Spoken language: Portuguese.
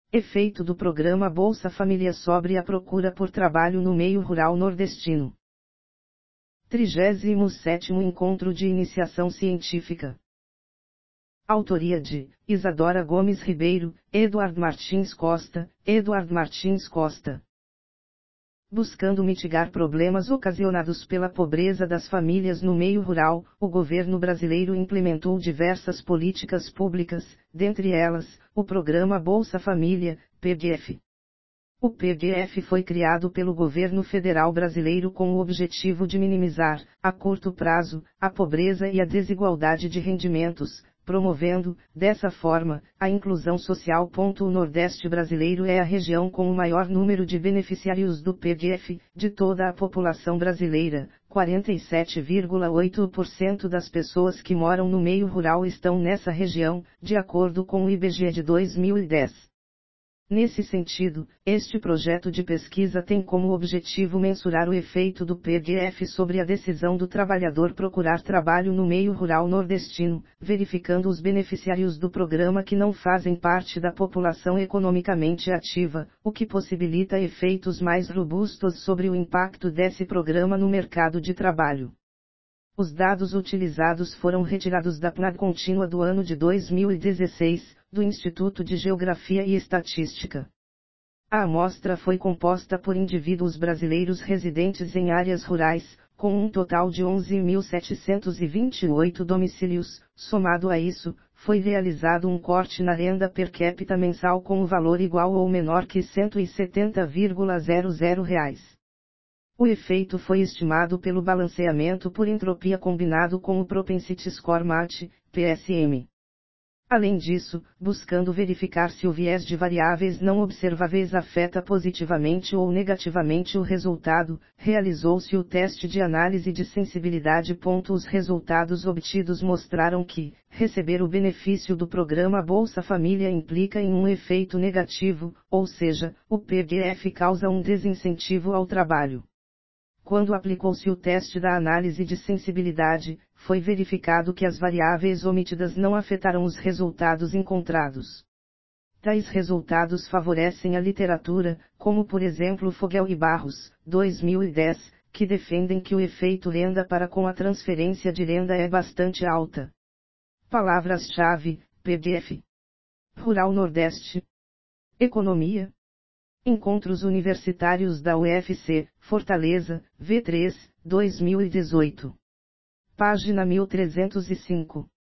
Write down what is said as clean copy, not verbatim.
Efeito do programa Bolsa Família sobre a procura por trabalho no meio rural nordestino. 37º Encontro de Iniciação Científica. Autoria de Isadora Gomes Ribeiro, Eduardo Martins Costa, Buscando mitigar problemas ocasionados pela pobreza das famílias no meio rural, o governo brasileiro implementou diversas políticas públicas, dentre elas, o Programa Bolsa Família, PBF. O PBF foi criado pelo governo federal brasileiro com o objetivo de minimizar, a curto prazo, a pobreza e a desigualdade de rendimentos, promovendo, dessa forma, a inclusão social. O Nordeste brasileiro é a região com o maior número de beneficiários do PBF, de toda a população brasileira. 47,8% das pessoas que moram no meio rural estão nessa região, de acordo com o IBGE de 2010. Nesse sentido, este projeto de pesquisa tem como objetivo mensurar o efeito do PBF sobre a decisão do trabalhador procurar trabalho no meio rural nordestino, verificando os beneficiários do programa que não fazem parte da população economicamente ativa, o que possibilita efeitos mais robustos sobre o impacto desse programa no mercado de trabalho. Os dados utilizados foram retirados da PNAD contínua do ano de 2016, do Instituto de Geografia e Estatística. A amostra foi composta por indivíduos brasileiros residentes em áreas rurais, com um total de 11.728 domicílios. Somado a isso, foi realizado um corte na renda per capita mensal com um valor igual ou menor que R$ 170,00. O efeito foi estimado pelo balanceamento por entropia combinado com o Propensity Score MAT, PSM. Além disso, buscando verificar se o viés de variáveis não observáveis afeta positivamente ou negativamente o resultado, realizou-se o teste de análise de sensibilidade. Os resultados obtidos mostraram que, receber o benefício do programa Bolsa Família implica em um efeito negativo, ou seja, o PBF causa um desincentivo ao trabalho. Quando aplicou-se o teste da análise de sensibilidade, foi verificado que as variáveis omitidas não afetaram os resultados encontrados. Tais resultados favorecem a literatura, como por exemplo Fogel e Barros, 2010, que defendem que o efeito renda para com a transferência de renda é bastante alta. Palavras-chave: PBF. Rural Nordeste. Economia. Encontros Universitários da UFC, Fortaleza, V3, 2018. Página 1305.